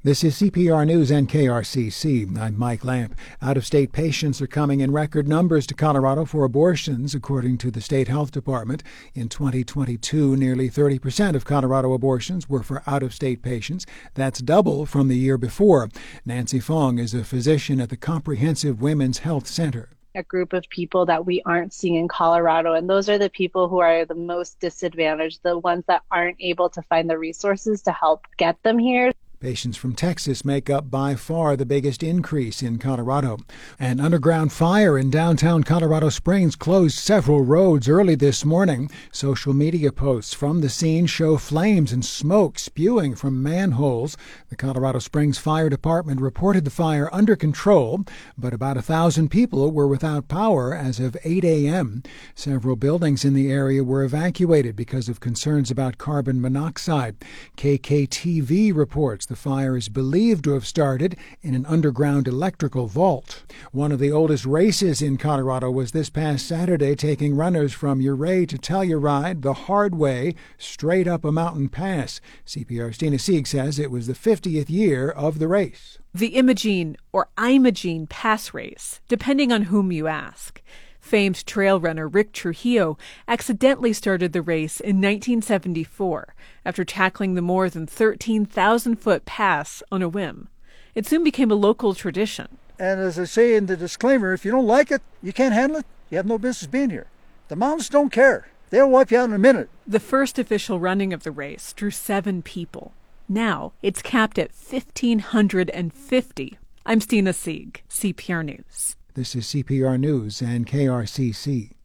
This is CPR News and KRCC. I'm Mike Lamp. Out-of-state patients are coming in record numbers to Colorado for abortions, according to the state health department. In 2022, nearly 30% of Colorado abortions were for out-of-state patients. That's double from the year before. Nancy Fong is a physician at the Comprehensive Women's Health Center. A group of people that we aren't seeing in Colorado, and those are the people who are the most disadvantaged, the ones that aren't able to find the resources to help get them here. Patients from Texas make up by far the biggest increase in Colorado. An underground fire in downtown Colorado Springs closed several roads early this morning. Social media posts from the scene show flames and smoke spewing from manholes. The Colorado Springs Fire Department reported the fire under control, but about 1,000 people were without power as of 8 a.m. Several buildings in the area were evacuated because of concerns about carbon monoxide. KKTV reports the fire is believed to have started in an underground electrical vault. One of the oldest races in Colorado was this past Saturday, taking runners from Ouray to Telluride the hard way, straight up a mountain pass. CPR's Dina Sieg says it was the 50th year of the race. The Imogene or Imogene Pass Race, depending on whom you ask. Famed trail runner Rick Trujillo accidentally started the race in 1974 after tackling the more than 13,000-foot pass on a whim. It soon became a local tradition. And as I say in the disclaimer, if you don't like it, you can't handle it, you have no business being here. The mountains don't care. They'll wipe you out in a minute. The first official running of the race drew 7 people. Now it's capped at 1,550. I'm Dina Sieg, CPR News. This is CPR News and KRCC.